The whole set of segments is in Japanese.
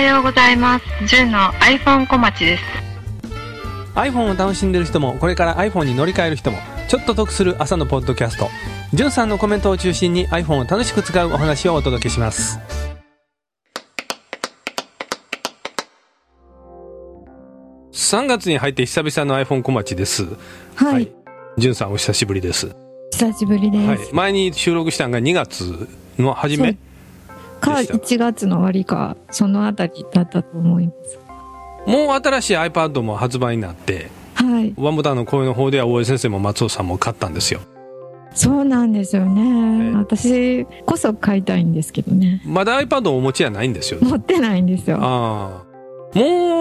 はようございます。じゅんの iPhone 小町です。 iPhone を楽しんでる人もこれから iPhone に乗り換える人もちょっと得する朝のポッドキャスト、じゅんさんのコメントを中心に iPhone を楽しく使うお話をお届けします。3月に入って久々の iPhone 小町です。 はい、 じゅんさんお久しぶりです。 久しぶりです、 はい、前に収録したのが2月の初めか1月の終わりかそのあたりだったと思います。 もう新しい iPad も発売になって、 はい、 ワンボタンの声の方では大江先生も松尾さんも買ったんですよ。 そうなんですよね、私こそ買いたいんですけどね。 まだ iPad をお持ちじゃないんですよね。 持ってないんですよ。 もう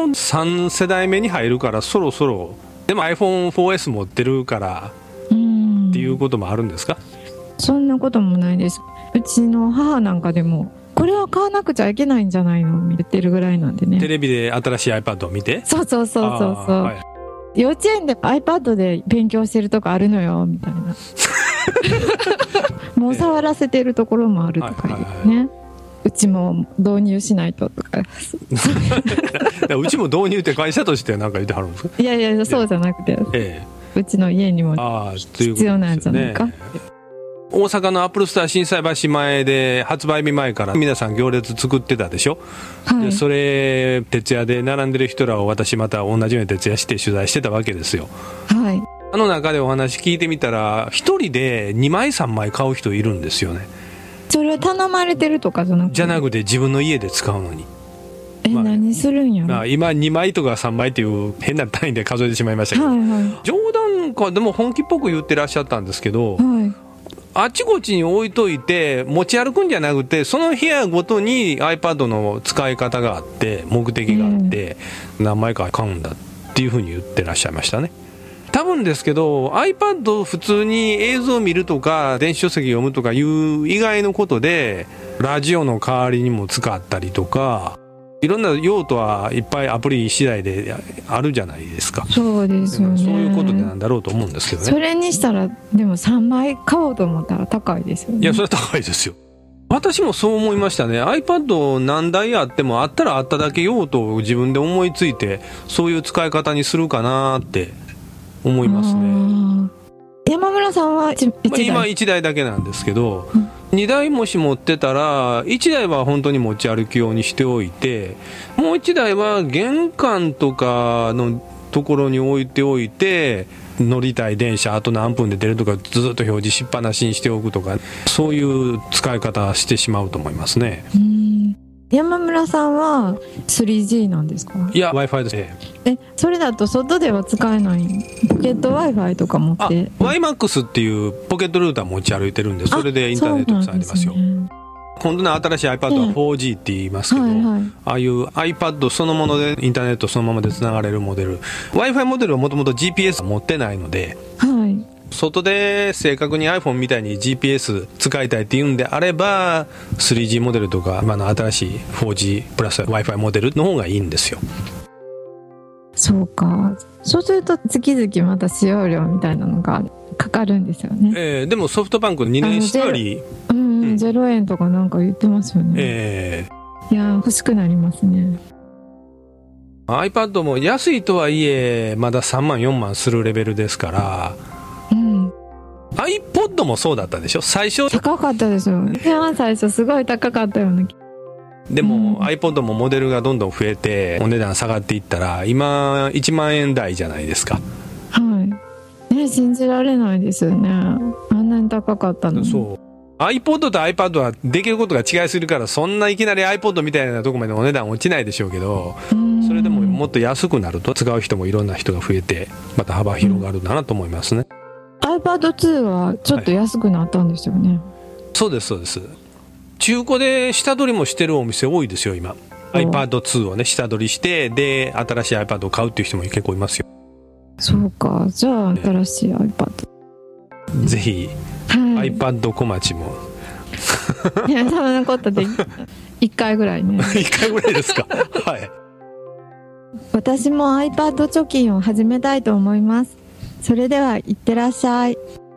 3世代目に入るからそろそろ。でも iPhone4S 持ってるからっていうこともあるんですか？ そんなこともないです。うちの母なんかでもこれは買わなくちゃいけないんじゃないの見てるぐらいなんでね。 テレビで新しい iPad を見て、 そう、はい、幼稚園で iPad で勉強してるとこあるのよみたいなもう触らせてるところもあるとか言ってね、うちも導入しないととかうちも導入って会社として何か言ってはるんですか？ いやそうじゃなくて、うちの家にも必要なんじゃないか。 大阪のアップルスター心斎橋前で発売日前から皆さん行列作ってたでしょ、はい、でそれ徹夜で並んでる人らを私また同じように徹夜して取材してたわけですよ。 はい、 あの中でお話聞いてみたら1人で2枚3枚買う人いるんですよね。 それは頼まれてるとかじゃなくて自分の家で使うのに。 何するんやろ。 今2枚とか3枚っていう変な単位で数えてしまいましたけど、冗談かでも本気っぽく言ってらっしゃったんですけど、あちこちに置いといて持ち歩くんじゃなくてその部屋ごとに iPad の使い方があって目的があって何枚か買うんだっていうふうに言ってらっしゃいましたね。多分ですけど iPad を普通に映像を見るとか電子書籍読むとかいう以外のことでラジオの代わりにも使ったりとかいろんな用途はいっぱいアプリ次第であるじゃないですか。 そうですよね。 そういうことでなんだろうと思うんですけどね。 それにしたらでも3枚買おうと思ったら高いですよね。 いやそれは高いですよ。私もそう思いましたね。 iPad 何台あってもあったらあっただけ用途を自分で思いついてそういう使い方にするかなって思いますね。 山村さんは1台、 今1台だけなんですけど、2台もし持ってたら1台は本当に持ち歩き用にしておいてもう1台は玄関とかのところに置いておいて乗りたい電車あと何分で出るとかずっと表示しっぱなしにしておくとかそういう使い方してしまうと思いますね。 山村さんは 3G なんですか？ いや Wi-Fi です。 それだと外では使えないポケット Wi-Fi とか持って。 WiMAX っていうポケットルーター持ち歩いてるんでそれでインターネットつながりますよ。今度の新しい iPad は 4G って言いますけど、ああいう iPad そのものでインターネットそのままでつながれるモデル Wi-Fi モデルはもともと GPS 持ってないので、外で正確に iPhone みたいに GPS 使いたいっていうんであれば 3G モデルとか今の新しい 4G プラス Wi-Fi モデルの方がいいんですよ。 そうか。そうすると月々また使用料みたいなのがかかるんですよね。 でもソフトバンク2年しかり 0円とかなんか言ってますよね。いや欲しくなりますね。 iPad も安いとはいえまだ3万4万するレベルですから、iPod もそうだったでしょ。最初高かったですよ。最初すごい高かったよね。 でも、iPod もモデルがどんどん増えてお値段下がっていったら今1万円台じゃないですか。 信じられないですよね。あんなに高かったのに。 そう iPod と iPad はできることが違いするからそんないきなり iPod みたいなとこまでお値段落ちないでしょうけど、それでももっと安くなると使う人もいろんな人が増えてまた幅広がるんだなと思いますね。 iPad2 はちょっと安くなったんですよね。 そうですそうです。中古で下取りもしてるお店多いですよ今。 iPad2 をね下取りしてで新しい iPad を買うっていう人も結構いますよ。 そうか。じゃあ新しい iPad ぜひ、iPad 小町もいやそんなことで1回ぐらいね 1回ぐらいですか私も iPad 貯金を始めたいと思います。それではいってらっしゃい。